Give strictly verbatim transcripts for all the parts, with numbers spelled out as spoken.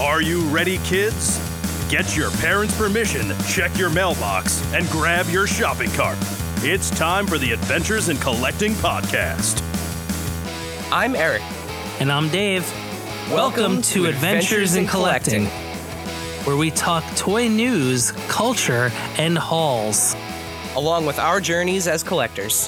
Are you ready, kids? Get your parents' permission, check your mailbox, and grab your shopping cart. It's time for the Adventures in Collecting podcast. I'm Eric. And I'm Dave. Welcome, Welcome to, to Adventures, Adventures in Collecting, Collecting, where we talk toy news, culture, and hauls, along with our journeys as collectors.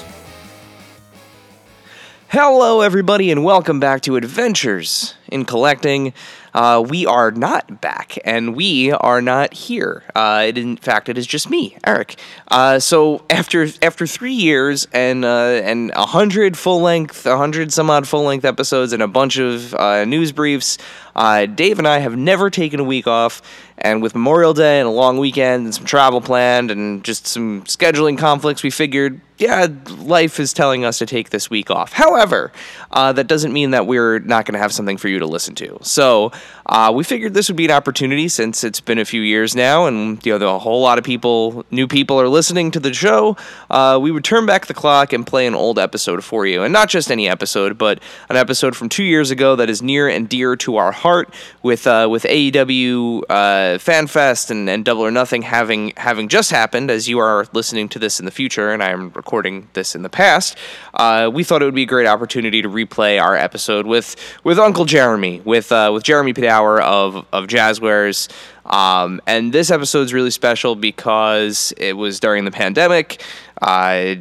Hello, everybody, and welcome back to Adventures in Collecting. Uh, we are not back, and we are not here. Uh, it, in fact, it is just me, Eric. Uh, so after after three years and uh, and a hundred full length, a hundred some odd full length episodes, and a bunch of uh, news briefs, uh, Dave and I have never taken a week off. And with Memorial Day and a long weekend and some travel planned and just some scheduling conflicts, we figured, yeah, life is telling us to take this week off. However, uh, that doesn't mean that we're not going to have something for you to listen to. So uh, we figured this would be an opportunity since it's been a few years now and, you know, a whole lot of people, new people are listening to the show. Uh, we would turn back the clock and play an old episode for you. And not just any episode, but an episode from two years ago that is near and dear to our heart with uh, with A E W uh, FanFest and, and Double or Nothing having having just happened as you are listening to this in the future and I am recording this in the past. Uh, we thought it would be a great opportunity to replay our episode with with Uncle Jeremy, with uh, with Jeremy Padawer of of Jazzwares. Um, and this episode's really special because it was during the pandemic. Uh,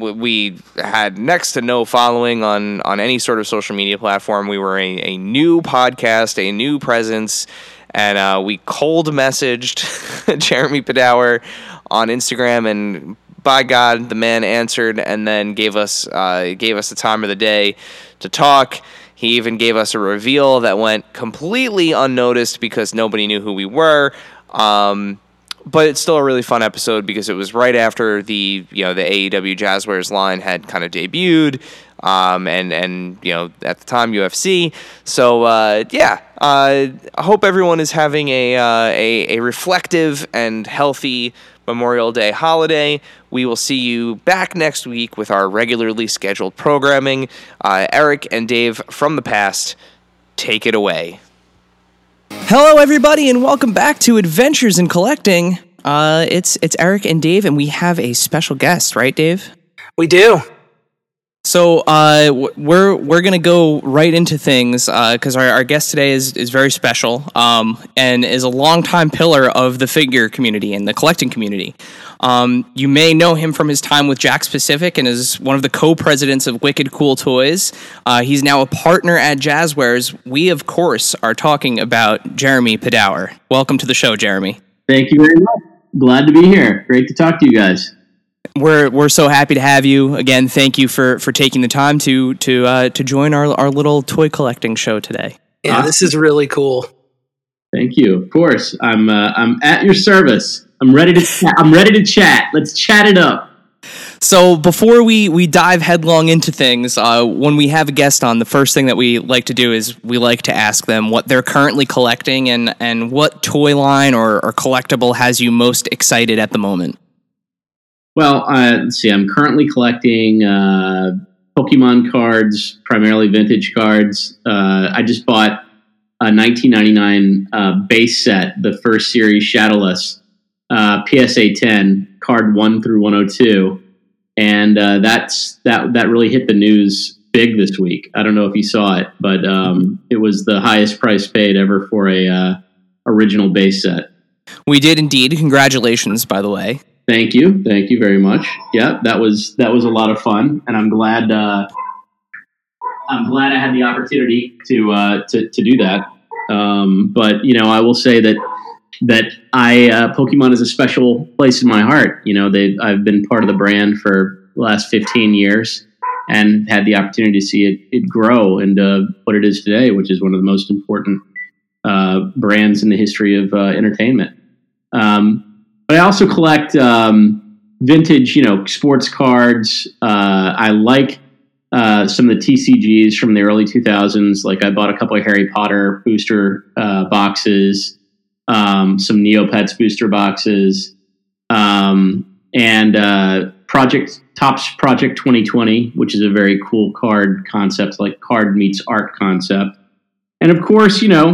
we had next to no following on, on any sort of social media platform. We were a, a new podcast, a new presence, and uh, we cold messaged Jeremy Padawer on Instagram, and by God, the man answered and then gave us uh, gave us the time of the day to talk. He even gave us a reveal that went completely unnoticed because nobody knew who we were. Um, but it's still a really fun episode because it was right after the you know the A E W Jazzwares line had kind of debuted, um, and and you know at the time U F C. So uh, yeah, uh, I hope everyone is having a, uh, a a reflective and healthy Memorial Day holiday. We will see you back next week with our regularly scheduled programming. Uh, Eric and Dave from the past, take it away. Hello, everybody, and welcome back to Adventures in Collecting. Uh, it's it's Eric and Dave, and we have a special guest, right, Dave? we do. So uh, we're we're gonna go right into things because uh, our, our guest today is is very special um, and is a longtime pillar of the figure community and the collecting community. Um, you may know him from his time with Jakks Pacific and is one of the co-presidents of Wicked Cool Toys. Uh, he's now a partner at Jazzwares. We, of course, are talking about Jeremy Padawer. Welcome to the show, Jeremy. Thank you very much. Glad to be here. Great to talk to you guys. We're we're so happy to have you again. Thank you for, for taking the time to to uh, to join our our little toy collecting show today. Yeah, awesome. This is really cool. Thank you. Of course, I'm uh, I'm at your service. I'm ready to ch- I'm ready to chat. Let's chat it up. So before we, we dive headlong into things, uh, when we have a guest on, the first thing that we like to do is we like to ask them what they're currently collecting and and what toy line or, or collectible has you most excited at the moment. Well, uh, let's see. I'm currently collecting uh, Pokemon cards, primarily vintage cards. Uh, I just bought a nineteen ninety-nine uh, base set, the first series Shadowless, uh, P S A ten, card one through one oh two, and uh, that's that. That really hit the news big this week. I don't know if you saw it, but um, it was the highest price paid ever for a uh, original base set. We did indeed. Congratulations, by the way. Thank you. Thank you very much. Yeah, that was that was a lot of fun, and I'm glad uh, I'm glad I had the opportunity to uh, to to do that. Um, but you know, I will say that that I uh, Pokemon is a special place in my heart. You know, they I've been part of the brand for the last fifteen years, and had the opportunity to see it it grow into what it is today, which is one of the most important uh, brands in the history of uh, entertainment. Um, But I also collect um, vintage, you know, sports cards. Uh, I like uh, some of the T C Gs from the early two thousands. Like I bought a couple of Harry Potter booster uh, boxes, um, some Neopets booster boxes, um, and uh, Project Topps Project twenty twenty, which is a very cool card concept, like card meets art concept. And of course, you know,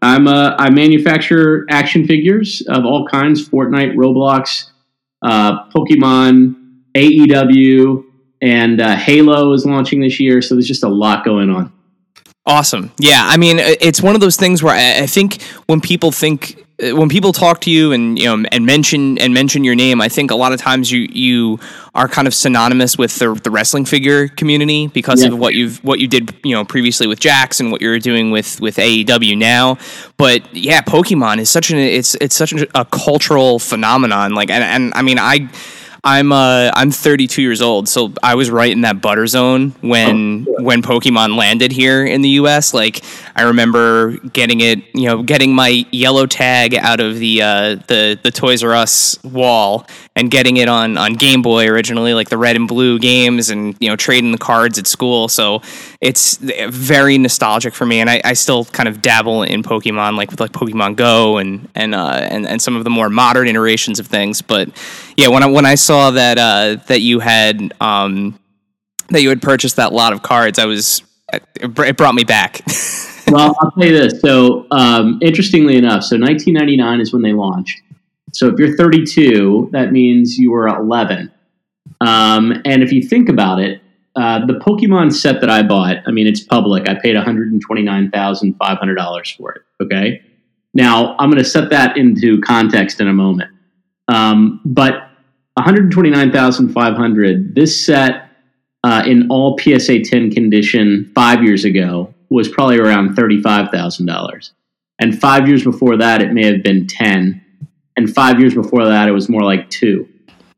I'm a, I manufacture action figures of all kinds: Fortnite, Roblox, uh, Pokemon, A E W, and uh, Halo is launching this year. So there's just a lot going on. Awesome. Yeah, I mean, it's one of those things where I, I think when people think, when people talk to you and you know and mention and mention your name, I think a lot of times you you are kind of synonymous with the, the wrestling figure community because yeah. of what you've what you did you know previously with Jax and what you're doing with, with A E W now. But yeah, Pokemon is such an it's it's such a, a cultural phenomenon. Like and, and I mean I. I'm uh I'm thirty-two years old, so I was right in that butter zone when oh, when Pokemon landed here in the U S. Like I remember getting it, you know, getting my yellow tag out of the uh, the the Toys R Us wall and getting it on, on Game Boy originally, like the red and blue games, and you know trading the cards at school. So it's very nostalgic for me, and I, I still kind of dabble in Pokemon, like with like Pokemon Go and and uh, and and some of the more modern iterations of things. But yeah, when I when I saw Saw that uh, that you had um, that you had purchased that lot of cards, I was it brought me back. Well, I'll tell you this. So, um, interestingly enough, so nineteen ninety-nine is when they launched. So, if you're thirty-two, that means you were eleven. Um, and if you think about it, uh, the Pokemon set that I bought, I mean, it's public. I paid one hundred twenty-nine thousand five hundred dollars for it. Okay. Now, I'm going to set that into context in a moment. Um, but one hundred twenty-nine thousand five hundred dollars, this set uh, in all P S A ten condition five years ago was probably around thirty-five thousand dollars. And five years before that, it may have been ten. And five years before that, it was more like two.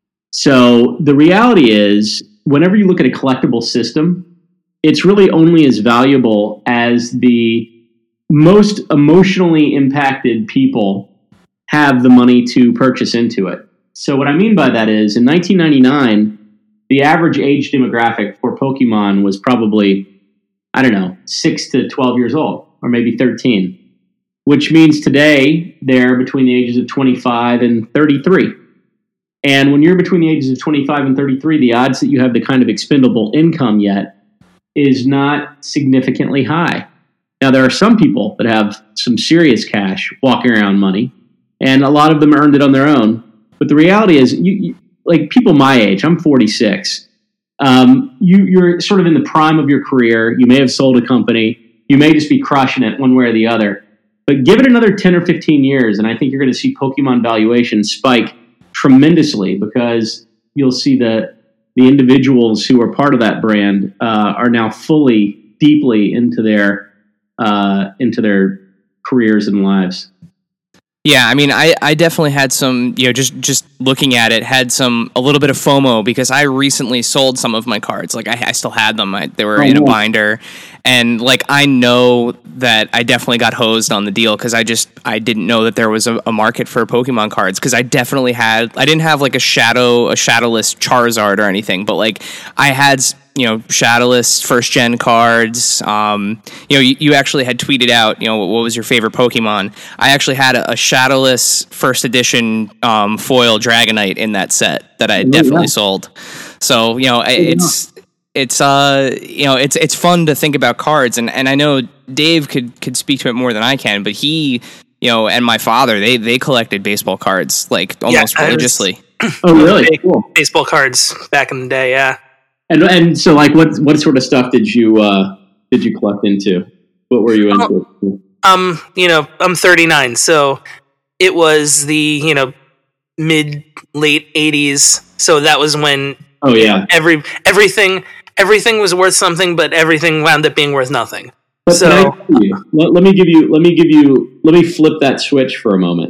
So the reality is, whenever you look at a collectible system, it's really only as valuable as the most emotionally impacted people have the money to purchase into it. So what I mean by that is, in nineteen ninety-nine, the average age demographic for Pokemon was probably, I don't know, six to twelve years old, or maybe thirteen, which means today they're between the ages of twenty-five and thirty-three. And when you're between the ages of twenty-five and thirty-three, the odds that you have the kind of expendable income yet is not significantly high. Now, there are some people that have some serious cash walking around money, and a lot of them earned it on their own. But the reality is, you, you, like people my age, I'm forty-six. Um, you, you're sort of in the prime of your career. You may have sold a company. You may just be crushing it one way or the other. But give it another ten or fifteen years, and I think you're going to see Pokemon valuations spike tremendously, because you'll see the the individuals who are part of that brand uh, are now fully, deeply into their uh, into their careers and lives. Yeah, I mean, I, I definitely had some, you know, just, just looking at it, had some, a little bit of FOMO, because I recently sold some of my cards. Like, I, I still had them. I, they were oh, in a binder. And, like, I know that I definitely got hosed on the deal, because I just, I didn't know that there was a, a market for Pokemon cards, because I definitely had, I didn't have, like, a shadow, a shadowless Charizard or anything, but, like, I had, you know, shadowless first gen cards. Um, you know, you, you actually had tweeted out, you know, what was your favorite Pokemon? I actually had a, a shadowless first edition um, foil Dragonite in that set that I had definitely yeah. sold. So, you know, it's it's uh you know it's it's fun to think about cards, and, and I know Dave could could speak to it more than I can, but he, you know, and my father, they they collected baseball cards like almost yeah, religiously. Was, oh, really? Cool. Baseball cards back in the day, yeah. And and so, like, what what sort of stuff did you uh, did you collect into? What were you into? Um, um, you know, I'm thirty-nine, so it was the you know mid late eighties. So that was when oh yeah you know, every everything everything was worth something, but everything wound up being worth nothing. But so let, let me give you let me give you let me flip that switch for a moment.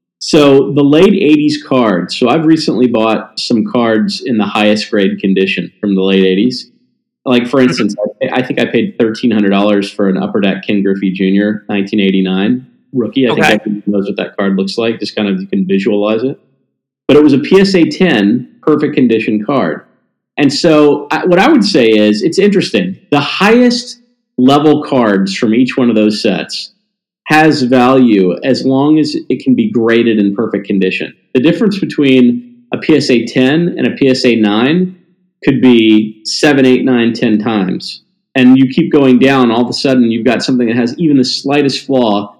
So the late eighties cards. So I've recently bought some cards in the highest grade condition from the late eighties. Like, for instance, I, I think I paid thirteen hundred dollars for an Upper Deck Ken Griffey Junior nineteen eighty-nine rookie. I okay. think everyone knows what that card looks like. Just kind of, you can visualize it. But it was a P S A ten perfect condition card. And so I, what I would say is, it's interesting. The highest level cards from each one of those sets has value as long as it can be graded in perfect condition. The difference between a P S A ten and a P S A nine could be seven, eight, nine, ten times. And you keep going down, all of a sudden you've got something that has even the slightest flaw,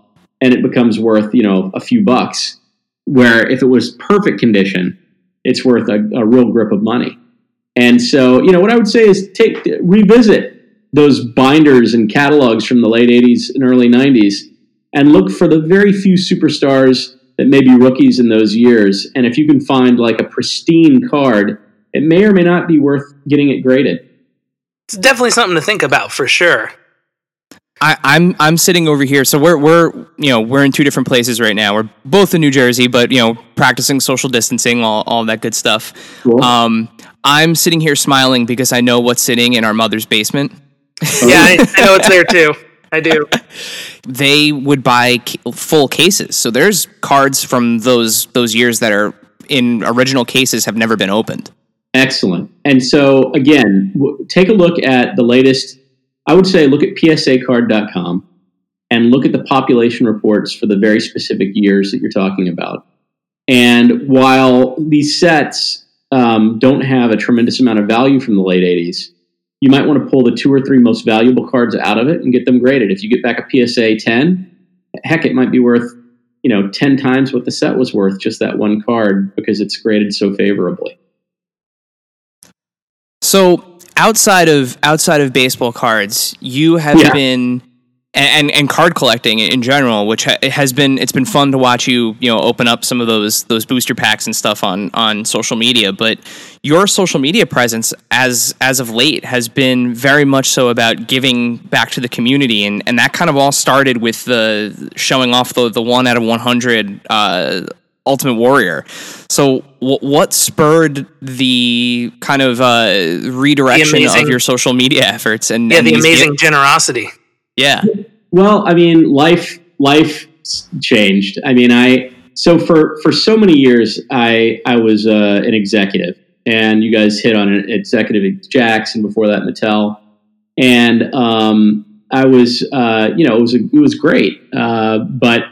and it becomes worth, you know, a few bucks. Where if it was perfect condition, it's worth a, a real grip of money. And so, you know, what I would say is take revisit those binders and catalogs from the late eighties and early nineties and look for the very few superstars that may be rookies in those years. And if you can find like a pristine card, it may or may not be worth getting it graded. It's definitely something to think about for sure. I, I'm I'm sitting over here, so we're we're you know we're in two different places right now. We're both in New Jersey, but you know practicing social distancing, all all that good stuff. Cool. Um, I'm sitting here smiling because I know what's sitting in our mother's basement. Yeah, I, I know it's there too. I do. They would buy ca- full cases, so there's cards from those those years that are in original cases have never been opened. Excellent. And so again, w- take a look at the latest. I would say look at P S A card dot com and look at the population reports for the very specific years that you're talking about. And while these sets um, don't have a tremendous amount of value from the late eighties, you might want to pull the two or three most valuable cards out of it and get them graded. If you get back a P S A ten, heck, it might be worth, you know, ten times what the set was worth, just that one card, because it's graded so favorably. So outside of outside of baseball cards, you have Yeah. been and and card collecting in general, which ha- has been it's been fun to watch you you know open up some of those those booster packs and stuff on on social media. But your social media presence as as of late has been very much so about giving back to the community, and and that kind of all started with the showing off the the one out of one hundred uh, Ultimate Warrior. So w- what spurred the kind of uh, redirection The amazing- of your social media efforts and Yeah, and the these amazing gi- generosity. yeah. Well, I mean, life life changed. I mean, I so for for so many years, I I was uh, an executive, and you guys hit on an executive at Jax, and before that, Mattel, and um, I was uh, you know it was a, it was great, uh, but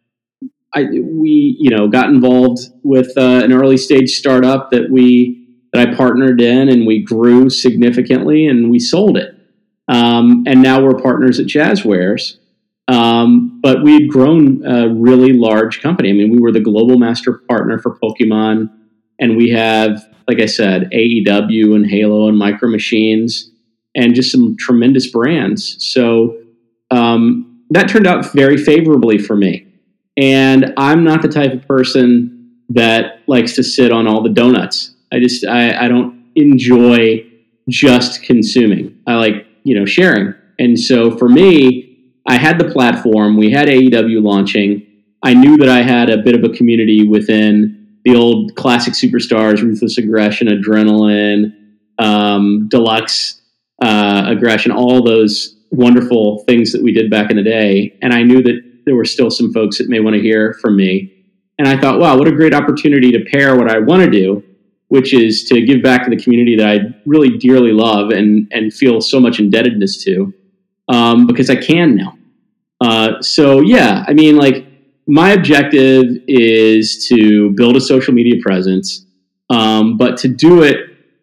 I we you know got involved with uh, an early stage startup that we that I partnered in, and we grew significantly, and we sold it. Um, and now we're partners at Jazzwares. Um, but we had grown a really large company. I mean, we were the global master partner for Pokemon, and we have, like I said, A E W and Halo and Micro Machines, and just some tremendous brands. So um, that turned out very favorably for me. And I'm not the type of person that likes to sit on all the donuts. I just I, I don't enjoy just consuming. I like you know, sharing. And so for me, I had the platform. We had A E W launching. I knew that I had a bit of a community within the old classic superstars, Ruthless Aggression, Adrenaline, um, Deluxe uh, Aggression, all those wonderful things that we did back in the day. And I knew that there were still some folks that may want to hear from me. And I thought, wow, what a great opportunity to pair what I want to do, which is to give back to the community that I really dearly love and, and feel so much indebtedness to, um, because I can now. Uh, so, yeah, I mean, like, my objective is to build a social media presence, um, but to do it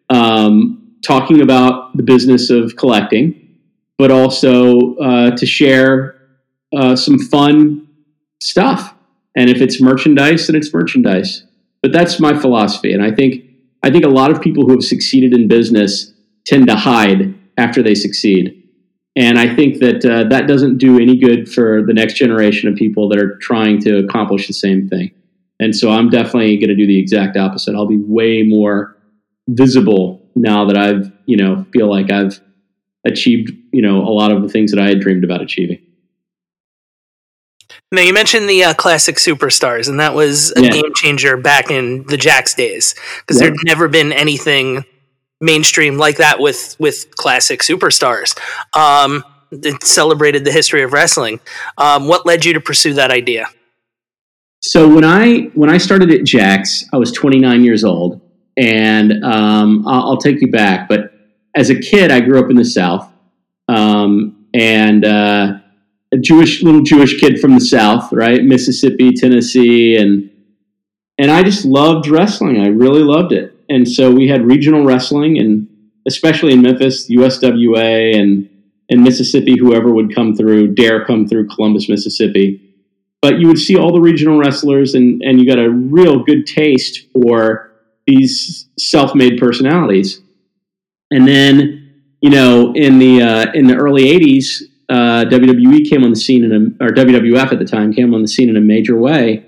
um, talking about the business of collecting, but also uh, to share uh, some fun stuff. And if it's merchandise, then it's merchandise. But that's my philosophy, and I think I think a lot of people who have succeeded in business tend to hide after they succeed. And I think that uh, that doesn't do any good for the next generation of people that are trying to accomplish the same thing. And so I'm definitely going to do the exact opposite. I'll be way more visible now that I've, you know, feel like I've achieved, you know, a lot of the things that I had dreamed about achieving. Now, you mentioned the uh, classic superstars, and that was a Yeah. game changer back in the Jax days, because Yeah. there'd never been anything mainstream like that with, with classic superstars. Um, it celebrated the history of wrestling. Um, what led you to pursue that idea? So when I when I started at Jax, I was twenty-nine years old, and um, I'll, I'll take you back. But as a kid, I grew up in the South, um, and uh, a Jewish little Jewish kid from the South, right, Mississippi, Tennessee, and and I just loved wrestling. I really loved it, and so we had regional wrestling, and especially in Memphis, U S W A, and in Mississippi, whoever would come through, dare come through Columbus, Mississippi. but you would see all the regional wrestlers, and, and you got a real good taste for these self-made personalities. And then, you know, in the uh, in the early eighties, uh, W W E came on the scene in a, or W W F at the time came on the scene in a major way,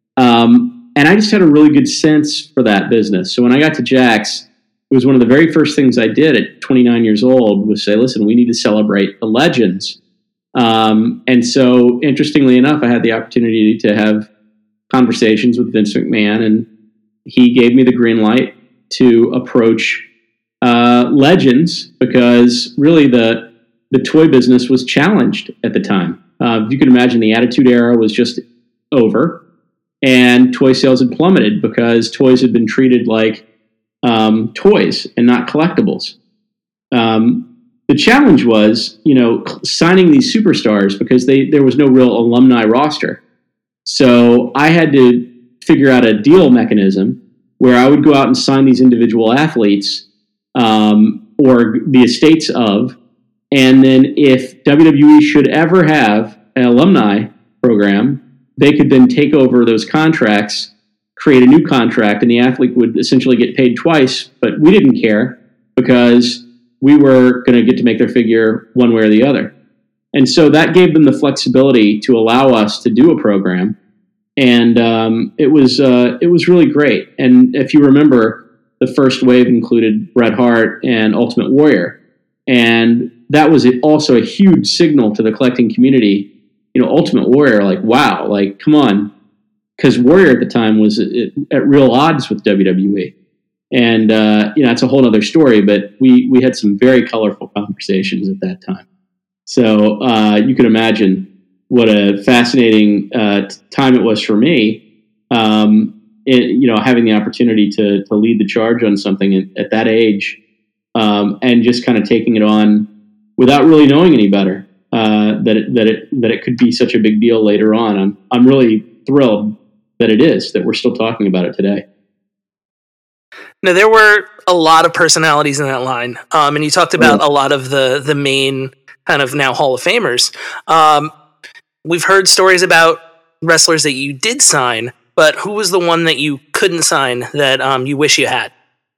um, and I just had a really good sense for that business. So when I got to Jakks, it was one of the very first things I did at twenty-nine years old was say, listen, we need to celebrate the legends. Um, and so, interestingly enough, I had the opportunity to have conversations with Vince McMahon, and he gave me the green light to approach uh, Legends, because really the the toy business was challenged at the time. Uh, you can imagine the Attitude Era was just over, and toy sales had plummeted because toys had been treated like um, toys and not collectibles. Um, The challenge was, you know, signing these superstars because they there was no real alumni roster. So I had to figure out a deal mechanism where I would go out and sign these individual athletes um, or the estates of, and then if W W E should ever have an alumni program, they could then take over those contracts, create a new contract, and the athlete would essentially get paid twice. But we didn't care because we were going to get to make their figure one way or the other. And so that gave them the flexibility to allow us to do a program. And um, it was uh, it was really great. And if you remember, the first wave included Bret Hart and Ultimate Warrior. And that was also a huge signal to the collecting community. You know, Ultimate Warrior, like, wow, like, come on. Because Warrior at the time was at, at real odds with W W E. And, uh, you know, it's a whole other story, but we, we had some very colorful conversations at that time. So uh, you can imagine what a fascinating uh, time it was for me, um, it, you know, having the opportunity to, to lead the charge on something at, at that age, um, and just kind of taking it on without really knowing any better, uh, that it, that it, that it could be such a big deal later on. I'm, I'm really thrilled that it is, that we're still talking about it today. Now, there were a lot of personalities in that line, um, and you talked about yeah. a lot of the the main kind of now Hall of Famers. Um, we've heard stories about wrestlers that you did sign, but who was the one that you couldn't sign that um, you wish you had?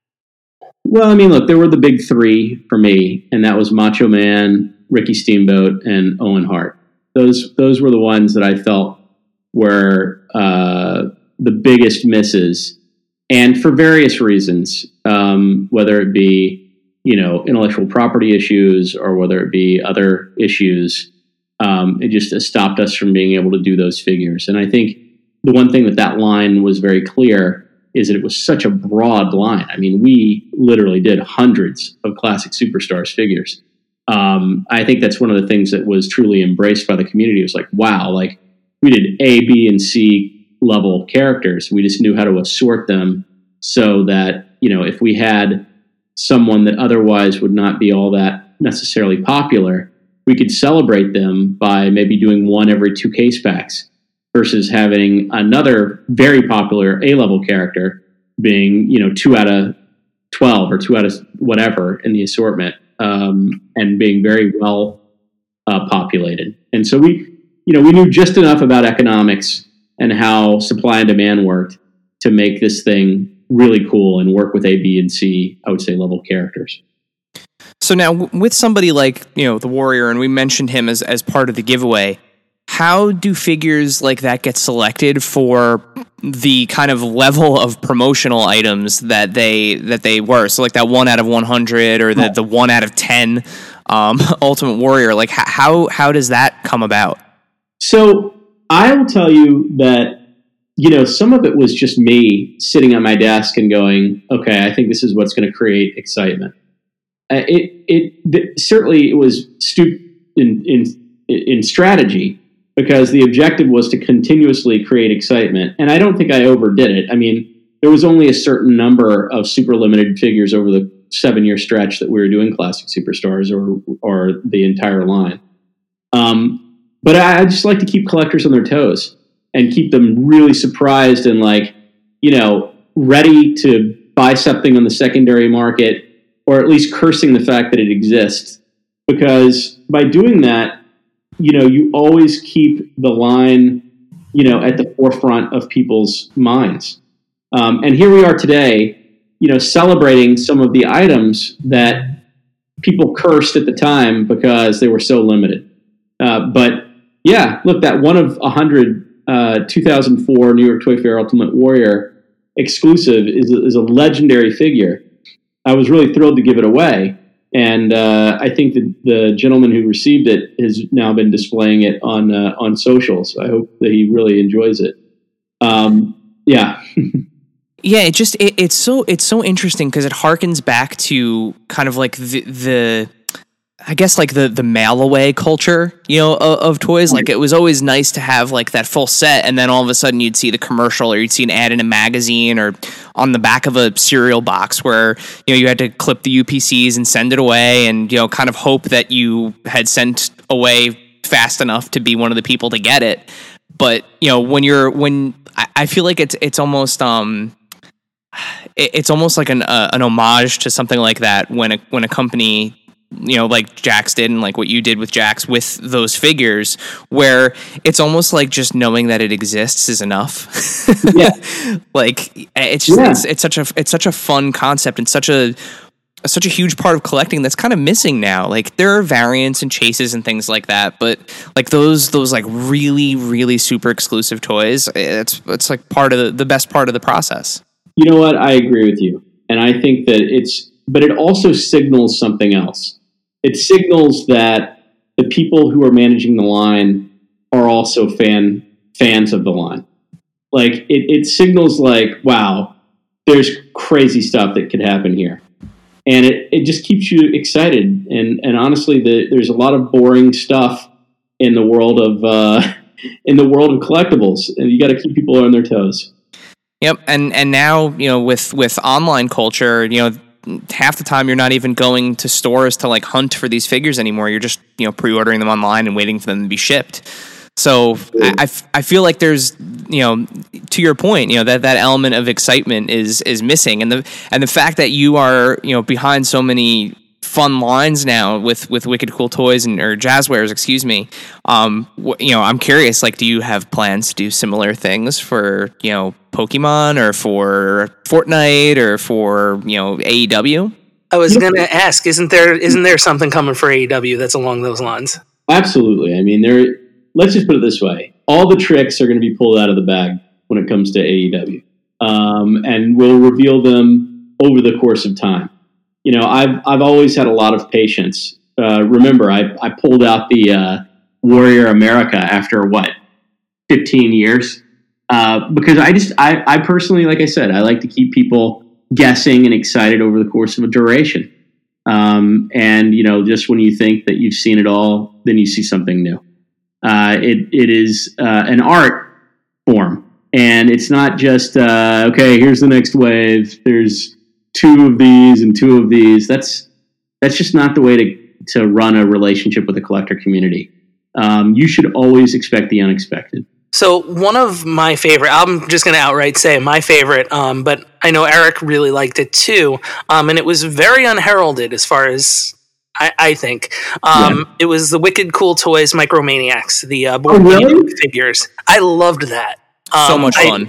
Well, I mean, look, there were the big three for me, and that was Macho Man, Ricky Steamboat, and Owen Hart. Those those were the ones that I felt were uh, the biggest misses. And for various reasons, um, whether it be, you know, intellectual property issues or whether it be other issues, um, it just stopped us from being able to do those figures. And I think the one thing that that line was very clear is that it was such a broad line. I mean, we literally did hundreds of classic superstars figures. Um, I think that's one of the things that was truly embraced by the community. It was like, wow, like we did A, B, and C level characters. We just knew how to assort them so that, you know, if we had someone that otherwise would not be all that necessarily popular, we could celebrate them by maybe doing one every two case packs versus having another very popular A-level character being, you know, two out of twelve or two out of whatever in the assortment, um, and being very well uh, populated. And so we, you know, we knew just enough about economics and how supply and demand worked to make this thing really cool and work with A, B, and C, I would say, level characters. So now w- with somebody like, you know, the Warrior, and we mentioned him as, as part of the giveaway, how do figures like that get selected for the kind of level of promotional items that they that they were? So like that one out of one hundred or the, the one out of ten um, Ultimate Warrior, like how how does that come about? So I will tell you that, you know, some of it was just me sitting at my desk and going, okay, I think this is what's going to create excitement. Uh, it, it, it certainly it was stupid in, in, in strategy because the objective was to continuously create excitement. And I don't think I overdid it. I mean, there was only a certain number of super limited figures over the seven year stretch that we were doing Classic Superstars or, or the entire line. Um, But I, I just like to keep collectors on their toes and keep them really surprised and like, you know, ready to buy something on the secondary market or at least cursing the fact that it exists. Because by doing that, you know, you always keep the line you know, at the forefront of people's minds. Um, and here we are today, you know, celebrating some of the items that people cursed at the time because they were so limited. Uh, but yeah, look, that one of a hundred uh, two thousand four New York Toy Fair Ultimate Warrior exclusive is a, is a legendary figure. I was really thrilled to give it away. And uh, I think that the gentleman who received it has now been displaying it on uh, on socials. I hope that he really enjoys it. Um, yeah. Yeah, it just it, it's so it's so interesting because it harkens back to kind of like the the I guess like the the mail away culture, you know, of, of toys. Like it was always nice to have like that full set, and then all of a sudden you'd see the commercial, or you'd see an ad in a magazine, or on the back of a cereal box where, you know, you had to clip the U P Cs and send it away, and, you know, kind of hope that you had sent away fast enough to be one of the people to get it. But, you know, when you're when I, I feel like it's it's almost um. It's almost like an uh, an homage to something like that when a when a company, you know, like Jakks did, and like what you did with Jakks with those figures, where it's almost like just knowing that it exists is enough. Yeah, like it's just yeah. it's, it's such a it's such a fun concept, and such a such a huge part of collecting that's kind of missing now. Like there are variants and chases and things like that, but like those those like really really super exclusive toys, it's it's like part of the, the best part of the process. You know what? I agree with you. And I think that it's, but it also signals something else. It signals that the people who are managing the line are also fan fans of the line. Like it, it signals like, wow, there's crazy stuff that could happen here. And it, it just keeps you excited. And, and honestly, the, there's a lot of boring stuff in the world of, uh, in the world of collectibles, and you got to keep people on their toes. Yep, and and now, you know, with with online culture, you know, half the time you're not even going to stores to like hunt for these figures anymore. You're just, you know, pre-ordering them online and waiting for them to be shipped. So I, I, f- I feel like there's, you know, to your point, you know, that, that element of excitement is is missing, and the and the fact that you are, you know, behind so many fun lines now with, with Wicked Cool Toys and or Jazzwares, excuse me. Um, wh- you know, I'm curious. Like, do you have plans to do similar things for, you know, Pokemon or for Fortnite or for, you know, A E W? I was going to ask, isn't there isn't there something coming for A E W that's along those lines? Absolutely. I mean, there. Let's just put it this way: all the tricks are going to be pulled out of the bag when it comes to A E W, um, and we'll reveal them over the course of time. You know, I've I've always had a lot of patience. Uh, remember, I I pulled out the uh, Warrior America after what fifteen years uh, because I just I I personally, like I said, I like to keep people guessing and excited over the course of a duration. Um, and you know, just when you think that you've seen it all, then you see something new. Uh, it it is uh, an art form, and it's not just uh, okay. Here's the next wave. There's two of these and two of these. That's that's just not the way to to run a relationship with the collector community. Um, you should always expect the unexpected. So one of my favorite, I'm just going to outright say my favorite, um, but I know Eric really liked it too, um, and it was very unheralded as far as I, I think. Um, yeah. It was the Wicked Cool Toys Micromaniacs, the uh, board oh, really? figures. I loved that. Um, so much fun.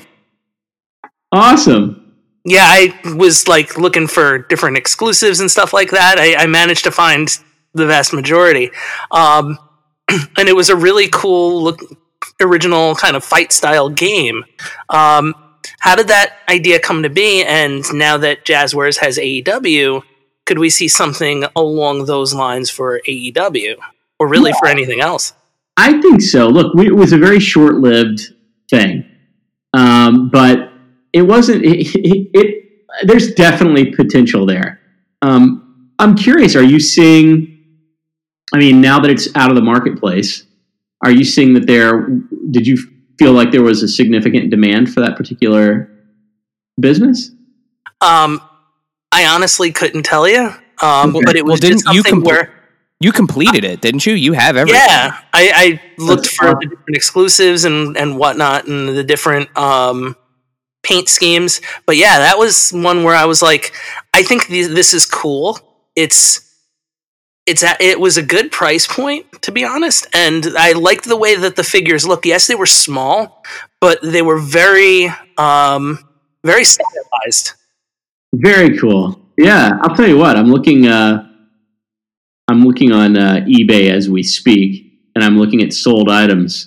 I, awesome. Yeah, I was like looking for different exclusives and stuff like that. I, I managed to find the vast majority. Um, and it was a really cool look, original kind of fight style game. Um, how did that idea come to be? And now that Jazzwares has A E W, could we see something along those lines for A E W, or really yeah. for anything else? I think so. Look, we, it was a very short-lived thing, um, but it wasn't. It, it, it there's definitely potential there. Um, I'm curious. Are you seeing? I mean, now that it's out of the marketplace, are you seeing that there? Did you feel like there was a significant demand for that particular business? Um. I honestly couldn't tell you, um, well, but it was well, just something you compl- where you completed it, didn't you? You have everything. Yeah, I, I looked for the different exclusives and, and whatnot, and the different um, paint schemes. But yeah, that was one where I was like, I think th- this is cool. It's it's a, it was a good price point, to be honest, and I liked the way that the figures looked. Yes, they were small, but they were very, um, very stylized. Very cool. Yeah, I'll tell you what. I'm looking. Uh, I'm looking on uh, eBay as we speak, and I'm looking at sold items.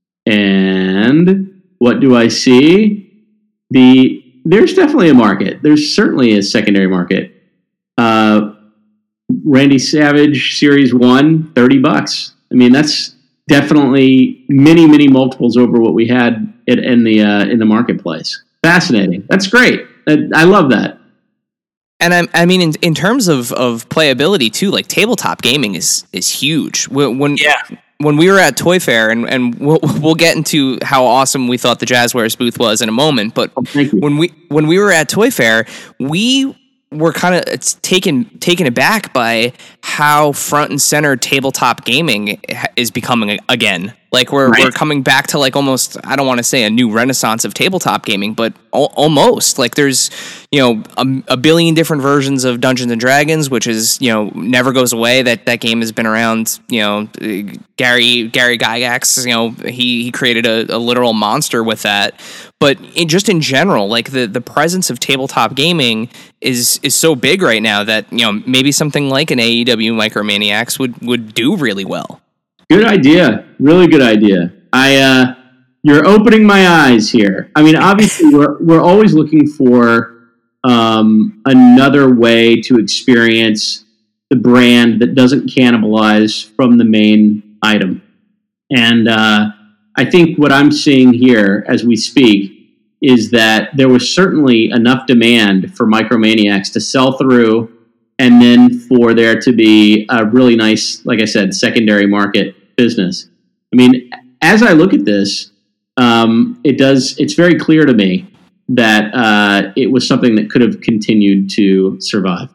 And what do I see? The there's definitely a market. There's certainly a secondary market. Uh, Randy Savage Series One, thirty bucks. I mean, that's definitely many, many multiples over what we had in, in the uh, in the marketplace. Fascinating. That's great. I, I love that. And I, I mean, in, in terms of, of playability too, like tabletop gaming is is huge. When, when yeah. When we were at Toy Fair, and, and we'll, we'll get into how awesome we thought the Jazzwares booth was in a moment, but oh, thank you. when we when we were at Toy Fair, we were kind of it's taken taken aback by how front and center tabletop gaming is becoming again. Like we're right. we're coming back to like almost, I don't want to say a new renaissance of tabletop gaming, but al- almost like there's, you know, a, a billion different versions of Dungeons and Dragons, which is, you know, never goes away. That that game has been around. You know, Gary Gary Gygax, you know, he he created a, a literal monster with that. But in, just in general, like the, the presence of tabletop gaming is is so big right now that, you know, maybe something like an A E W Micromaniacs would would do really well. Good idea. Really good idea. I, uh, you're opening my eyes here. I mean, obviously we're, we're always looking for, um, another way to experience the brand that doesn't cannibalize from the main item. And, uh, I think what I'm seeing here as we speak is that there was certainly enough demand for Micromaniacs to sell through, and then for there to be a really nice, like I said, secondary market business. I mean, as I look at this, um, it does. It's very clear to me that uh, it was something that could have continued to survive.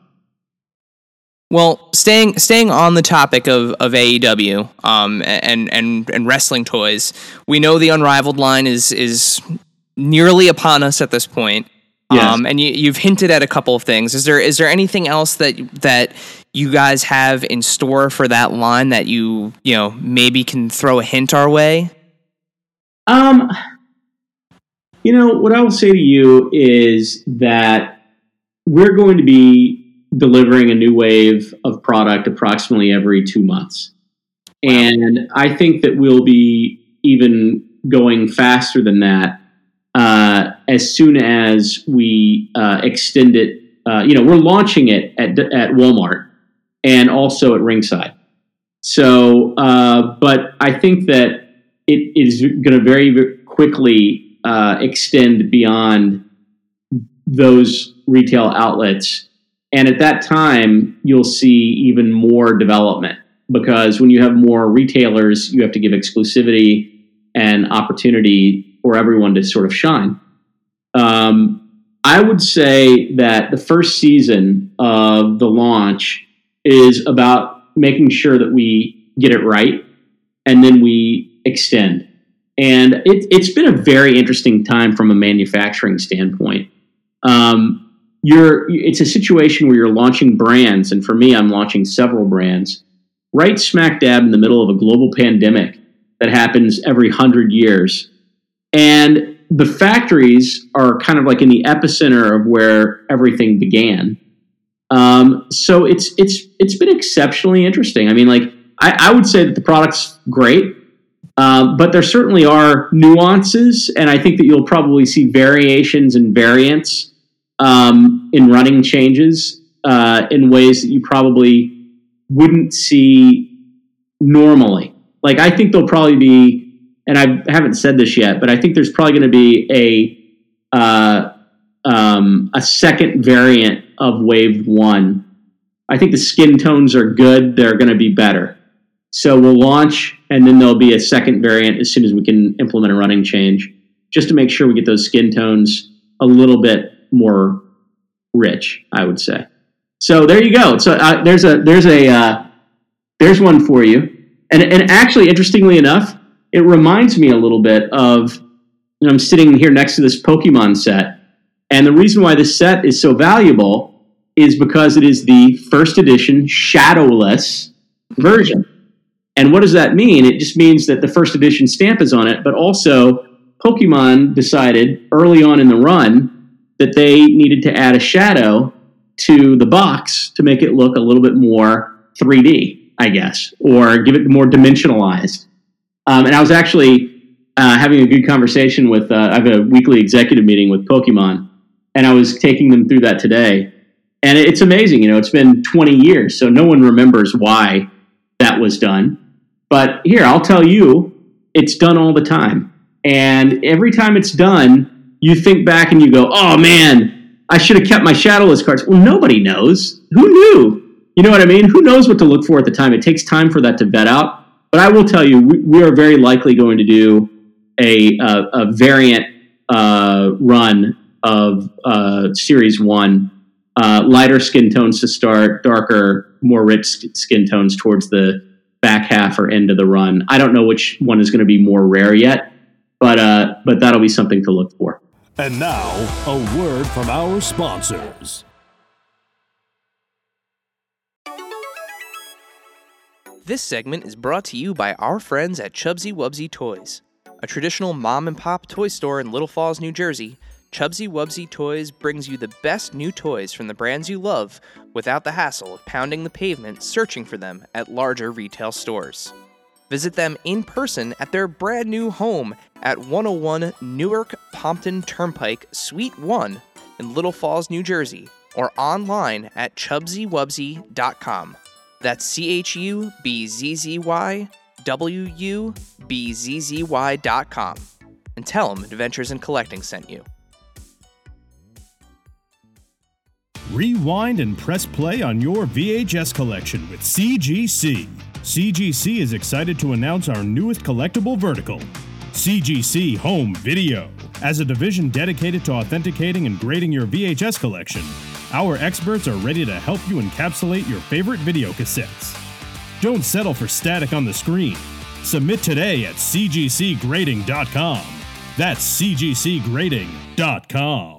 Well, staying staying on the topic of, of A E W um, and and and wrestling toys, we know the Unrivaled line is is nearly upon us at this point. Yes. Um, and you, you've hinted at a couple of things. Is there is there anything else that that you guys have in store for that line that you you know maybe can throw a hint our way? Um, you know what I will say to you is that we're going to be delivering a new wave of product approximately every two months, wow. And I think that we'll be even going faster than that. Uh, as soon as we uh, extend it, uh, you know, we're launching it at at Walmart and also at Ringside. So, uh, but I think that it is going to very, very quickly uh, extend beyond those retail outlets. And at that time, you'll see even more development, because when you have more retailers, you have to give exclusivity and opportunity for everyone to sort of shine. Um, I would say that the first season of the launch is about making sure that we get it right, and then we extend. And it, it's been a very interesting time from a manufacturing standpoint. Um, you're, it's a situation where you're launching brands, and for me, I'm launching several brands, right smack dab in the middle of a global pandemic that happens every hundred years. And the factories are kind of like in the epicenter of where everything began. Um, so it's it's it's been exceptionally interesting. I mean, like I, I would say that the product's great, um, but there certainly are nuances, and I think that you'll probably see variations and variants um, in running changes uh, in ways that you probably wouldn't see normally. Like I think there'll probably be. And I haven't said this yet, but I think there's probably going to be a uh, um, a second variant of Wave One. I think the skin tones are good; they're going to be better. So we'll launch, and then there'll be a second variant as soon as we can implement a running change, just to make sure we get those skin tones a little bit more rich, I would say. So there you go. So uh, there's a there's a uh, there's one for you, and and actually, interestingly enough, it reminds me a little bit of, you know, I'm sitting here next to this Pokemon set, and the reason why this set is so valuable is because it is the first edition shadowless version. And what does that mean? It just means that the first edition stamp is on it, but also Pokemon decided early on in the run that they needed to add a shadow to the box to make it look a little bit more three D, I guess, or give it more dimensionalized. Um, and I was actually uh, having a good conversation with, uh, I have a weekly executive meeting with Pokemon, and I was taking them through that today. And it's amazing, you know, it's been twenty years, so no one remembers why that was done. But here, I'll tell you, it's done all the time. And every time it's done, you think back and you go, oh man, I should have kept my shadowless cards. Well, nobody knows. Who knew? You know what I mean? Who knows what to look for at the time? It takes time for that to vet out. But I will tell you, we, we are very likely going to do a, a, a variant uh, run of uh, Series one. Uh, lighter skin tones to start, darker, more rich skin tones towards the back half or end of the run. I don't know which one is going to be more rare yet, but uh, but that'll be something to look for. And now, a word from our sponsors. This segment is brought to you by our friends at Chubsy Wubsy Toys, a traditional mom-and-pop toy store in Little Falls, New Jersey. Chubsy Wubsy Toys brings you the best new toys from the brands you love without the hassle of pounding the pavement searching for them at larger retail stores. Visit them in person at their brand new home at one oh one Newark Pompton Turnpike, Suite one in Little Falls, New Jersey, or online at chubsy wubsy dot com. That's C H U B Z Z Y W U B Z Z Y dot com. And tell them Adventures in Collecting sent you. Rewind and press play on your V H S collection with C G C. C G C is excited to announce our newest collectible vertical, C G C Home Video. As a division dedicated to authenticating and grading your V H S collection, our experts are ready to help you encapsulate your favorite video cassettes. Don't settle for static on the screen. Submit today at c g c grading dot com. That's c g c grading dot com.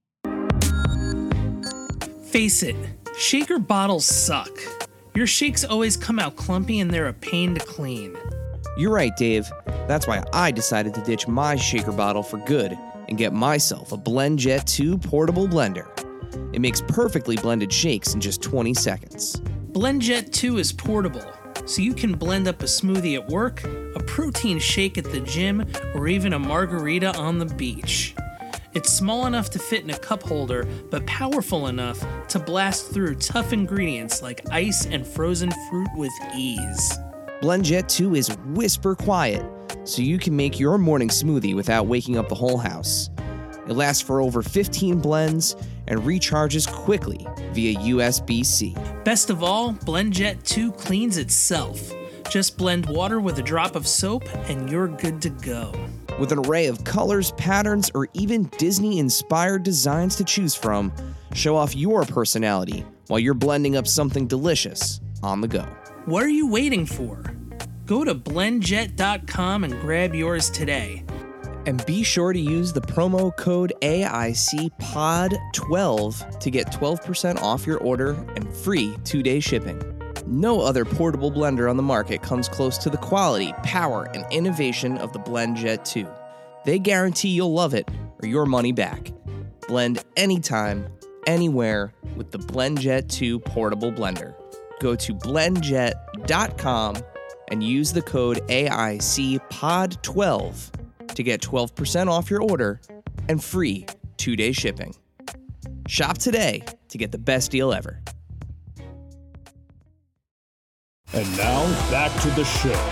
Face it, shaker bottles suck. Your shakes always come out clumpy and they're a pain to clean. You're right, Dave. That's why I decided to ditch my shaker bottle for good and get myself a BlendJet two portable blender. It makes perfectly blended shakes in just twenty seconds. BlendJet two is portable, so you can blend up a smoothie at work, a protein shake at the gym, or even a margarita on the beach. It's small enough to fit in a cup holder, but powerful enough to blast through tough ingredients like ice and frozen fruit with ease. BlendJet two is whisper quiet, so you can make your morning smoothie without waking up the whole house. It lasts for over fifteen blends and recharges quickly via U S B C. Best of all, BlendJet two cleans itself. Just blend water with a drop of soap and you're good to go. With an array of colors, patterns, or even Disney-inspired designs to choose from, show off your personality while you're blending up something delicious on the go. What are you waiting for? Go to blend jet dot com and grab yours today. And be sure to use the promo code A I C P O D twelve to get twelve percent off your order and free two-day shipping. No other portable blender on the market comes close to the quality, power, and innovation of the BlendJet two. They guarantee you'll love it or your money back. Blend anytime, anywhere with the BlendJet two portable blender. Go to blend jet dot com and use the code A I C P O D twelve to get twelve percent off your order and free two-day shipping. Shop today to get the best deal ever. And now, back to the show.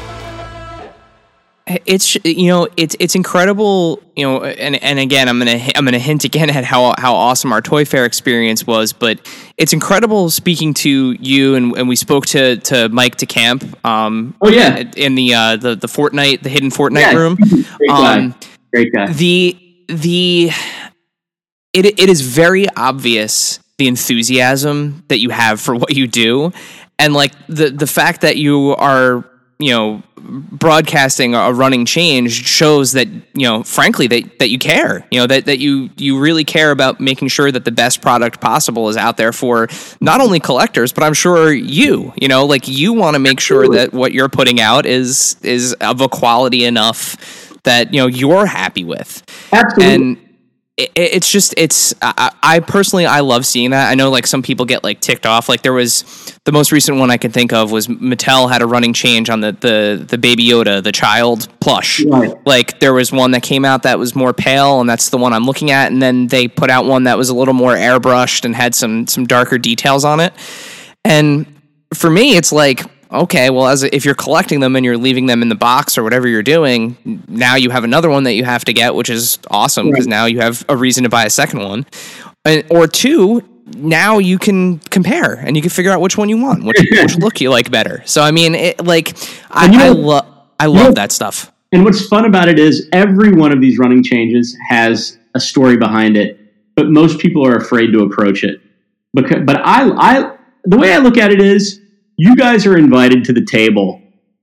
It's you know it's it's incredible, you know, and and again I'm gonna I'm gonna hint again at how how awesome our Toy Fair experience was, but it's incredible speaking to you, and, and we spoke to, to Mike DeCamp. Um, oh yeah, in the uh, the the Fortnite the hidden Fortnite yeah. room. Great guy. Um, Great guy. The the it it is very obvious the enthusiasm that you have for what you do. And like the the fact that you are you know, broadcasting a running change shows that, you know, frankly, that, that you care, you know, that, that you, you really care about making sure that the best product possible is out there for not only collectors, but I'm sure you, you know, like you want to make sure that what you're putting out is, is of a quality enough that, you know, you're happy with. Absolutely. And it, it's just, it's, I, I personally, I love seeing that. I know like some people get like ticked off. Like there was the most recent one I can think of was Mattel had a running change on the, the, the Baby Yoda, the child plush. Right. Like there was one that came out that was more pale, and that's the one I'm looking at. And then they put out one that was a little more airbrushed and had some, some darker details on it. And for me, it's like, okay, well, as a, if you're collecting them and you're leaving them in the box or whatever you're doing, now you have another one that you have to get, which is awesome because right. now you have a reason to buy a second one. And, or two, now you can compare and you can figure out which one you want, which, which look you like better. So, I mean, it, like, I, you know, I, lo- I love know, that stuff. And what's fun about it is every one of these running changes has a story behind it, but most people are afraid to approach it. Because, but I, I, the way I look at it is, you guys are invited to the table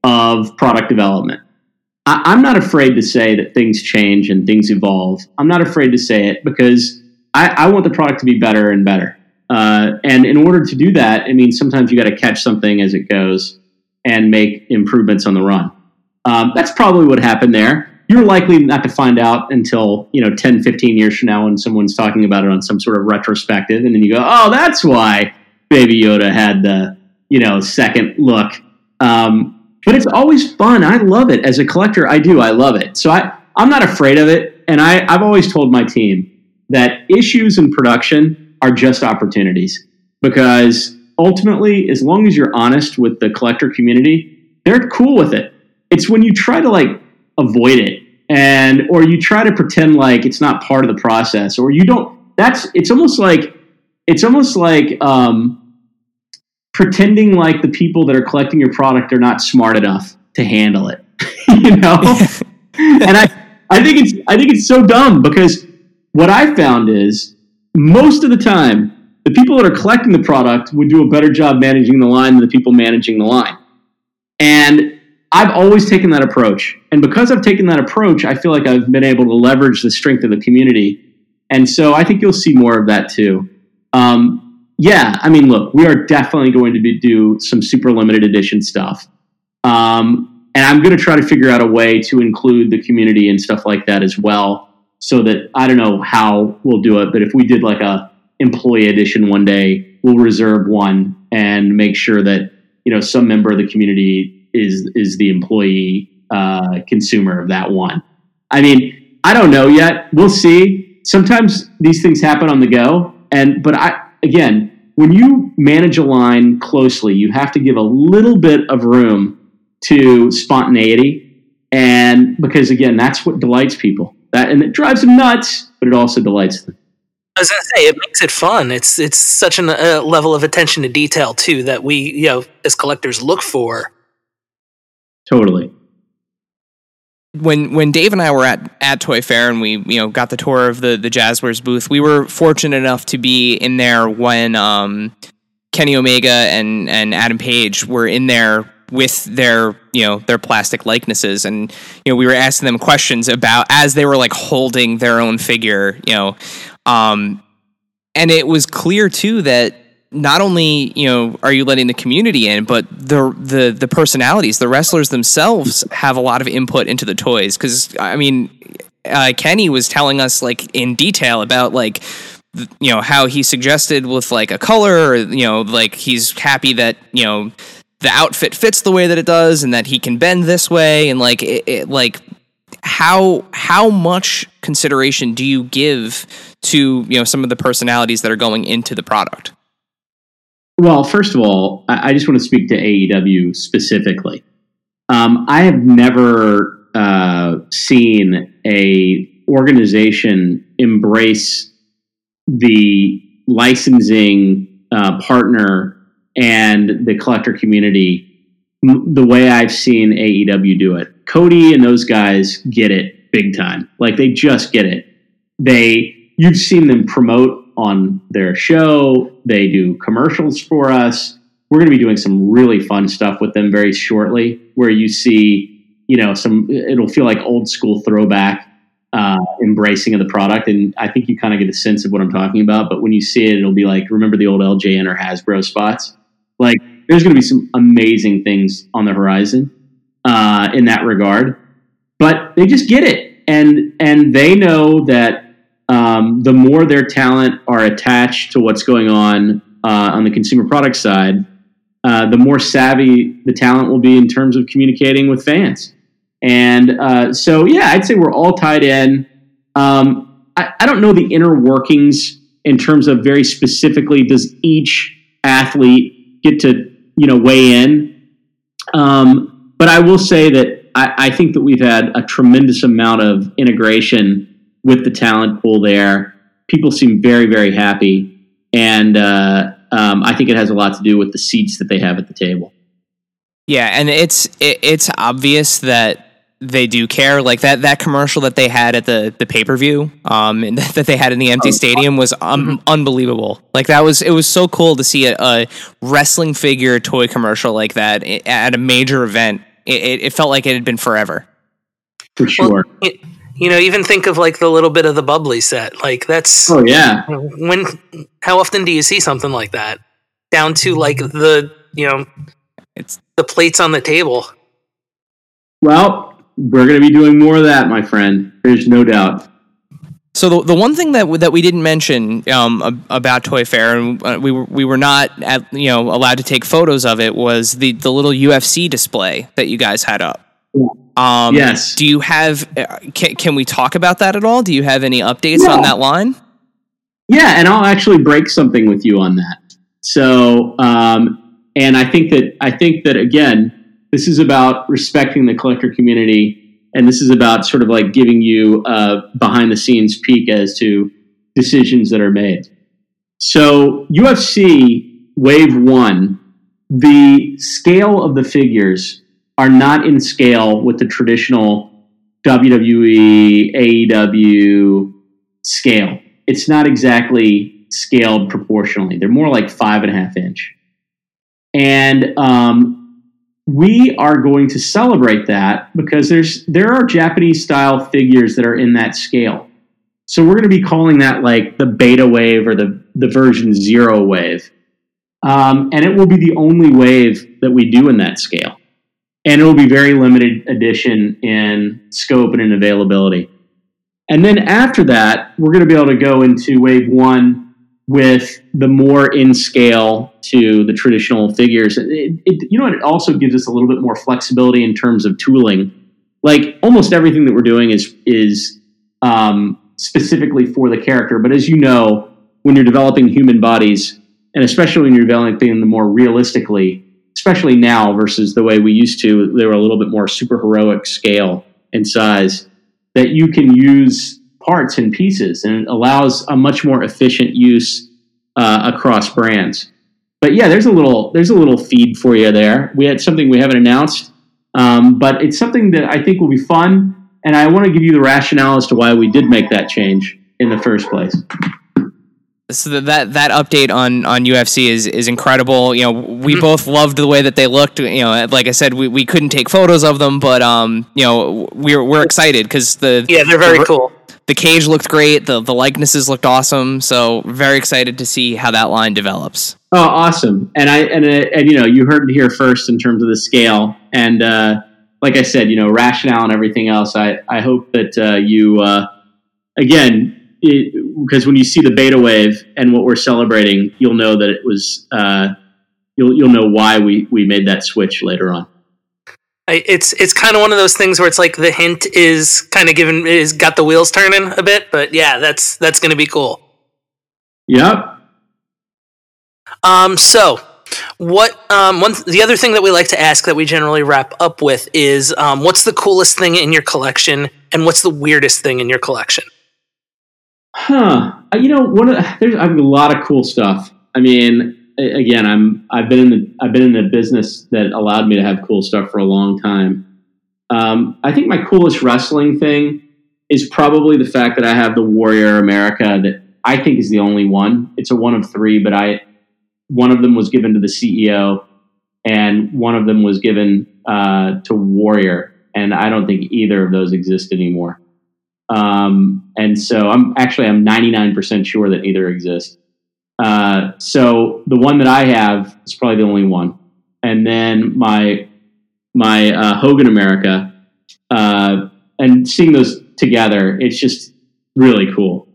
of product development. I, I'm not afraid to say that things change and things evolve. I'm not afraid to say it because I, I want the product to be better and better. Uh, and in order to do that, it means sometimes you got to catch something as it goes and make improvements on the run. Um, that's probably what happened there. You're likely not to find out until, you know, ten, fifteen years from now when someone's talking about it on some sort of retrospective. And then you go, oh, that's why Baby Yoda had the, you know, second look. Um, but it's always fun. I love it. As a collector, I do. I love it. So I, I'm not afraid of it. And I, I've always told my team that issues in production are just opportunities because ultimately, as long as you're honest with the collector community, they're cool with it. It's when you try to like avoid it and, or you try to pretend like it's not part of the process or you don't, that's, it's almost like, it's almost like, um, pretending like the people that are collecting your product are not smart enough to handle it, you know? And I, I think it's, I think it's so dumb because what I found is most of the time, the people that are collecting the product would do a better job managing the line than the people managing the line. And I've always taken that approach. And because I've taken that approach, I feel like I've been able to leverage the strength of the community. And so I think you'll see more of that too. Um, Yeah, I mean, look, we are definitely going to be, do some super limited edition stuff. Um, and I'm going to try to figure out a way to include the community and stuff like that as well. So that, I don't know how we'll do it, but if we did like a employee edition one day, we'll reserve one and make sure that, you know, some member of the community is, is the employee uh, consumer of that one. I mean, I don't know yet. We'll see. Sometimes these things happen on the go. And, but I, Again, when you manage a line closely, you have to give a little bit of room to spontaneity. And because, again, that's what delights people. That and it drives them nuts, but it also delights them. I was going to say, it makes it fun. It's it's such a uh, level of attention to detail, too, that we, you know, as collectors look for. Totally. When when Dave and I were at, at Toy Fair and we you know got the tour of the the Jazzwares booth, we were fortunate enough to be in there when um, Kenny Omega and, and Adam Page were in there with their you know their plastic likenesses, and you know we were asking them questions about as they were like holding their own figure, you know, um, and it was clear too that not only, you know, are you letting the community in, but the the the personalities, the wrestlers themselves have a lot of input into the toys. Because I mean, uh, Kenny was telling us like in detail about like, th- you know, how he suggested with like a color, or, you know, like he's happy that, you know, the outfit fits the way that it does, and that he can bend this way, and like it, it like how how much consideration do you give to, you know, some of the personalities that are going into the product? Well, first of all, I just want to speak to A E W specifically. Um, I have never uh, seen a organization embrace the licensing uh, partner and the collector community m- the way I've seen A E W do it. Cody and those guys get it big time. Like, they just get it. They, you've seen them promote on their show. They do commercials for us. we're going to be doing some really fun stuff with them very shortly, where you see, you know, some, it'll feel like old school throwback uh, embracing of the product. And I think you kind of get a sense of what I'm talking about. But when you see it, it'll be like, remember the old L J N or Hasbro spots? Like, there's going to be some amazing things on the horizon uh, in that regard. But they just get it. And, and they know that um, the more their talent are attached to what's going on uh, on the consumer product side, Uh, the more savvy the talent will be in terms of communicating with fans. And uh, so, yeah, I'd say we're all tied in. Um, I, I don't know the inner workings in terms of very specifically, does each athlete get to, you know, weigh in? Um, but I will say that I, I think that we've had a tremendous amount of integration with the talent pool there. People seem very, very happy. And, uh, Um, I think it has a lot to do with the seats that they have at the table. Yeah, and it's it, it's obvious that they do care. Like that that commercial that they had at the the pay per view, um, and that they had in the empty stadium was um, unbelievable. Like that was it was so cool to see a, a wrestling figure toy commercial like that at a major event. It, it, it felt like it had been forever. For sure. Well, it, you know, even think of like the little bit of the bubbly set. Like that's oh yeah. When how often do you see something like that? Down to like the you know, it's the plates on the table. Well, we're going to be doing more of that, my friend. There's no doubt. So the the one thing that w- that we didn't mention um, about Toy Fair, and we were we were not at, you know allowed to take photos of it, was the the little U F C display that you guys had up. Yeah. Um, yes. Do you have? Uh, can can we talk about that at all? Do you have any updates yeah. on that line? Yeah, and I'll actually break something with you on that. So, um, and I think that I think that again, this is about respecting the collector community, and this is about sort of like giving you a behind the scenes peek as to decisions that are made. So, U F C Wave One, the scale of the figures are not in scale with the traditional W W E, A E W scale. It's not exactly scaled proportionally. They're more like five and a half inch. And um, we are going to celebrate that because there's there are Japanese style figures that are in that scale. So we're going to be calling that like the beta wave or the, the version zero wave. Um, and it will be the only wave that we do in that scale. And it will be very limited edition in scope and in availability. And then after that, we're going to be able to go into wave one with the more in scale to the traditional figures. It, it, you know what? It also gives us a little bit more flexibility in terms of tooling. Like almost everything that we're doing is is um, specifically for the character. But as you know, when you're developing human bodies, and especially when you're developing them more realistically, especially now versus the way we used to, they were a little bit more superheroic scale and size, that you can use parts and pieces, and it allows a much more efficient use uh, across brands. But yeah, there's a little there's a little feed for you there. We had something we haven't announced, um, but it's something that I think will be fun, and I want to give you the rationale as to why we did make that change in the first place. So that that update on, on U F C is, is incredible. You know, we mm-hmm. both loved the way that they looked. You know, like I said, we, we couldn't take photos of them, but um, you know, we're we're excited because the yeah, they're very the, cool. The cage looked great. The the likenesses looked awesome. So very excited to see how that line develops. Oh, awesome! And I and and you know, you heard it here first in terms of the scale. And uh, like I said, you know, rationale and everything else. I I hope that uh, you uh, again. It, because when you see the beta wave and what we're celebrating, you'll know that it was uh, you'll you'll know why we, we made that switch later on. I, it's it's kind of one of those things where it's like the hint is kind of given is got the wheels turning a bit, but yeah, that's that's going to be cool. Yep. Um. So, what um one the other thing that we like to ask that we generally wrap up with is um what's the coolest thing in your collection and what's the weirdest thing in your collection? Huh. You know, one of there's I have a lot of cool stuff. I mean, again, I'm I've been in the I've been in a business that allowed me to have cool stuff for a long time. Um, I think my coolest wrestling thing is probably the fact that I have the Warrior America that I think is the only one. It's a one of three, but I one of them was given to the C E O, and one of them was given uh, to Warrior. And I don't think either of those exist anymore. Um, and so I'm actually, I'm ninety-nine percent sure that neither exist. Uh, so the one that I have is probably the only one. And then my, my, uh, Hogan America, uh, and seeing those together, it's just really cool.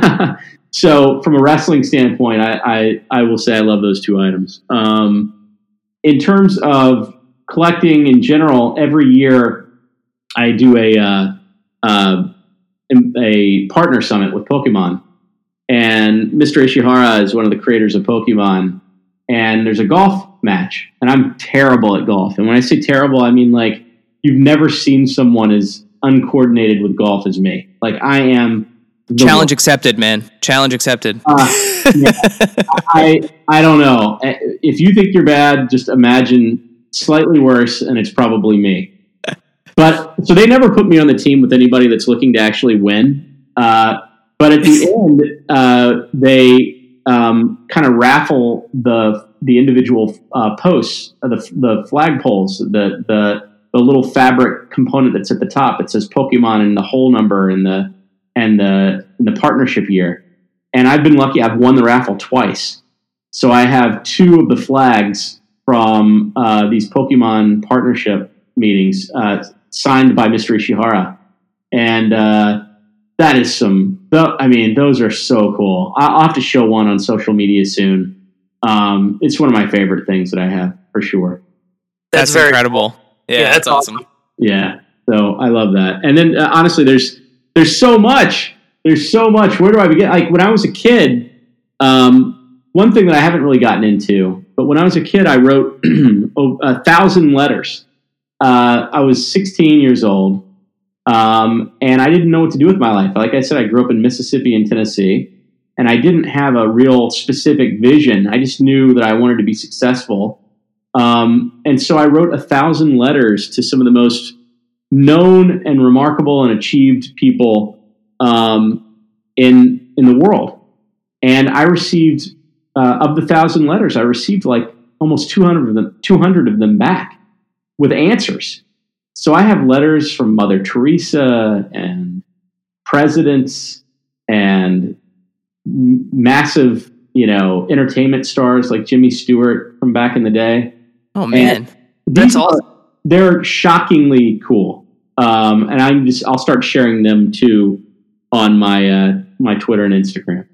So from a wrestling standpoint, I, I, I will say I love those two items. Um, in terms of collecting in general, every year I do a, uh, uh, a partner summit with Pokemon, and Mister Ishihara is one of the creators of Pokemon, and there's a golf match, and I'm terrible at golf. And when I say terrible, I mean like you've never seen someone as uncoordinated with golf as me. Like I am. Challenge accepted, man. Challenge accepted. Uh, yeah, I I don't know. If you think you're bad, just imagine slightly worse, and it's probably me. But so they never put me on the team with anybody that's looking to actually win. Uh, but at the end, uh, they um, kind of raffle the the individual uh, posts, uh, the the flagpoles, the the the little fabric component that's at the top. It says Pokemon and the whole number and the and the and the partnership year. And I've been lucky; I've won the raffle twice. So I have two of the flags from uh, these Pokemon partnership meetings. Uh, signed by Mister Ishihara. And uh, that is some, th- I mean, those are so cool. I'll have to show one on social media soon. Um, it's one of my favorite things that I have, for sure. That's, that's incredible. Cool. Yeah, yeah, that's awesome. awesome. Yeah, so I love that. And then, uh, honestly, there's there's so much. There's so much. Where do I begin? Like, when I was a kid, um, one thing that I haven't really gotten into, but when I was a kid, I wrote a thousand letters. Uh, I was sixteen years old, um, and I didn't know what to do with my life. Like I said, I grew up in Mississippi and Tennessee, and I didn't have a real specific vision. I just knew that I wanted to be successful. Um, and so I wrote a thousand letters to some of the most known and remarkable and achieved people um, in in the world. And I received, uh, of the thousand letters, I received like almost two hundred of them, two hundred of them back, with answers. So I have letters from Mother Teresa and presidents and m- massive, you know, entertainment stars like Jimmy Stewart from back in the day. Oh man, and that's awesome. Are, they're shockingly cool. Um, and I'm just, I'll start sharing them too on my, uh, my Twitter and Instagram.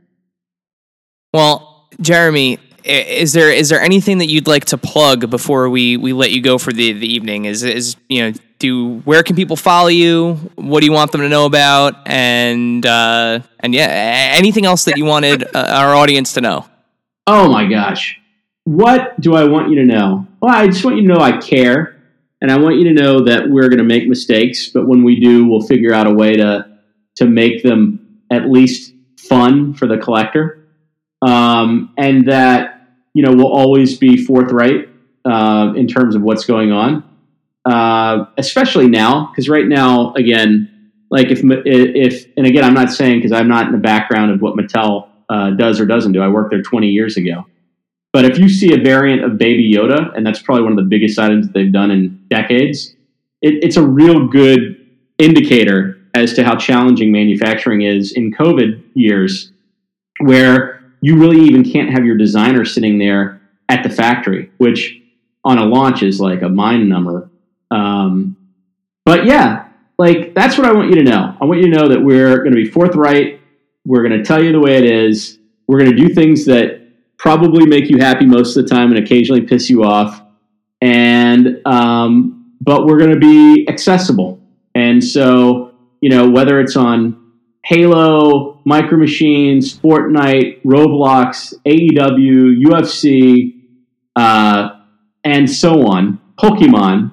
Well, Jeremy, Is there is there anything that you'd like to plug before we, we let you go for the, the evening? Is is you know do where can people follow you? What do you want them to know about? And uh, and yeah, anything else that you wanted uh, our audience to know? Oh my gosh, what do I want you to know? Well, I just want you to know I care, and I want you to know that we're going to make mistakes, but when we do, we'll figure out a way to to make them at least fun for the collector, um, and that. You know, we'll always be forthright uh, in terms of what's going on, uh, especially now, because right now, again, like if, if, and again, I'm not saying because I'm not in the background of what Mattel uh, does or doesn't do. I worked there twenty years ago. But if you see a variant of Baby Yoda, and that's probably one of the biggest items that they've done in decades, it, it's a real good indicator as to how challenging manufacturing is in COVID years, where you really even can't have your designer sitting there at the factory, which on a launch is like a mind number. Um, but yeah, like that's what I want you to know. I want you to know that we're going to be forthright. We're going to tell you the way it is. We're going to do things that probably make you happy most of the time and occasionally piss you off. And, um, but we're going to be accessible. And so, you know, whether it's on Halo, Micro Machines, Fortnite, Roblox, A E W, U F C, uh, and so on, Pokemon,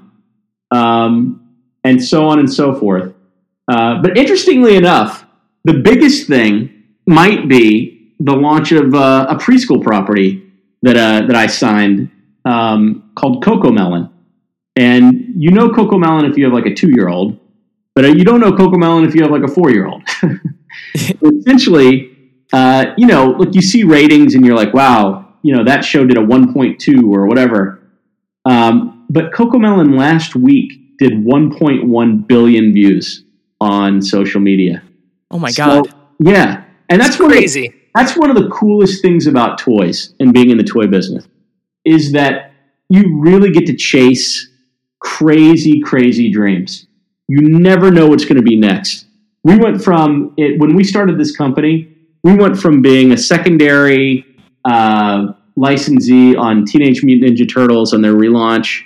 um, and so on and so forth. Uh, but interestingly enough, the biggest thing might be the launch of uh, a preschool property that uh, that I signed um, called CoComelon. And you know CoComelon if you have like a two-year-old, but you don't know CoComelon if you have like a four-year-old. Essentially, uh, you know, look, you see ratings and you're like, wow, you know, that show did a one point two or whatever. Um, but CoComelon last week did one point one billion views on social media. Oh my so, God. Yeah. And that's, that's crazy. One of the, that's one of the coolest things about toys and being in the toy business is that you really get to chase crazy, crazy dreams. You never know what's going to be next. We went from it when we started this company, we went from being a secondary uh, licensee on Teenage Mutant Ninja Turtles on their relaunch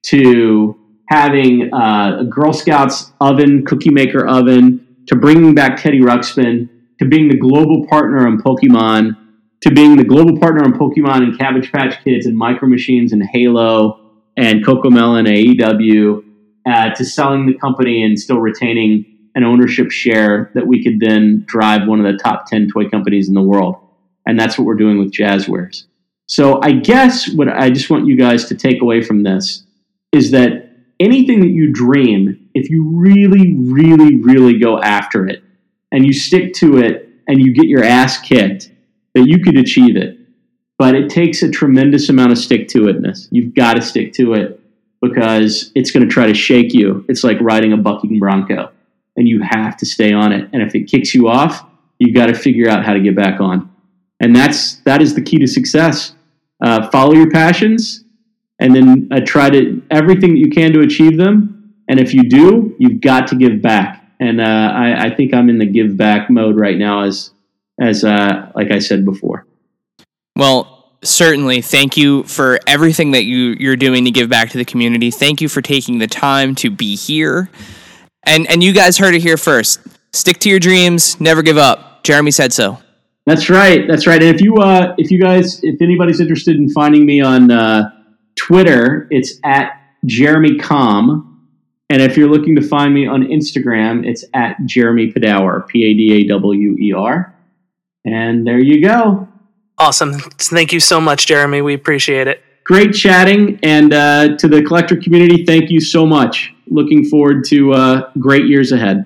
to having uh, a Girl Scouts oven, cookie maker oven, to bringing back Teddy Ruxpin, to being the global partner on Pokemon, to being the global partner on Pokemon and Cabbage Patch Kids and Micro Machines and Halo and CoComelon, A E W, uh, to selling the company and still retaining an ownership share that we could then drive one of the top ten toy companies in the world. And that's what we're doing with Jazzwares. So I guess what I just want you guys to take away from this is that anything that you dream, if you really, really, really go after it and you stick to it and you get your ass kicked, that you could achieve it. But it takes a tremendous amount of stick-to-itness. You've got to stick to it because it's going to try to shake you. It's like riding a bucking bronco, and you have to stay on it. And if it kicks you off, you've got to figure out how to get back on. And that's that is the key to success. Uh, follow your passions, and then uh, try to everything that you can to achieve them. And if you do, you've got to give back. And uh, I, I think I'm in the give back mode right now, as as uh, like I said before. Well, certainly. Thank you for everything that you, you're doing to give back to the community. Thank you for taking the time to be here. And and you guys heard it here first. Stick to your dreams. Never give up. Jeremy said so. That's right. That's right. And if you uh, if you guys, if anybody's interested in finding me on uh, Twitter, it's at Jeremy Com. And if you're looking to find me on Instagram, it's at Jeremy Padawer, P A D A W E R. And there you go. Awesome. Thank you so much, Jeremy. We appreciate it. Great chatting. And uh, to the collector community, thank you so much. Looking forward to uh, great years ahead.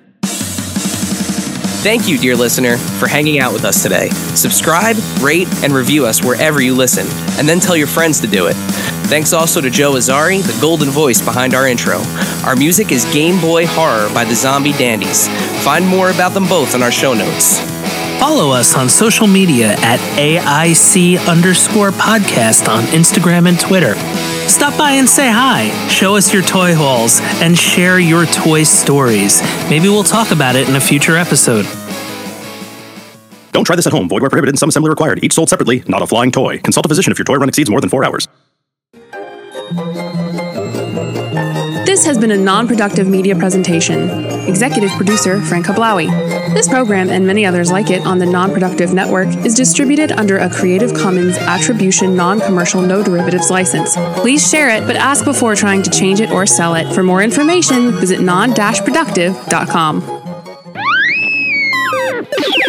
Thank you, dear listener, for hanging out with us today. Subscribe, rate, and review us wherever you listen, and then tell your friends to do it. Thanks also to Joe Azari, the golden voice behind our intro. Our music is Game Boy Horror by the Zombie Dandies. Find more about them both in our show notes. Follow us on social media at A I C underscore podcast on Instagram and Twitter. Stop by and say hi, show us your toy hauls, and share your toy stories. Maybe we'll talk about it in a future episode. Don't try this at home. Void where prohibited and some assembly required. Each sold separately, not a flying toy. Consult a physician if your toy run exceeds more than four hours. This has been a non-productive media presentation. Executive producer, Frank Hablawi. This program and many others like it on the Non-Productive Network is distributed under a Creative Commons Attribution Non-Commercial No Derivatives license. Please share it, but ask before trying to change it or sell it. For more information, visit non dash productive dot com.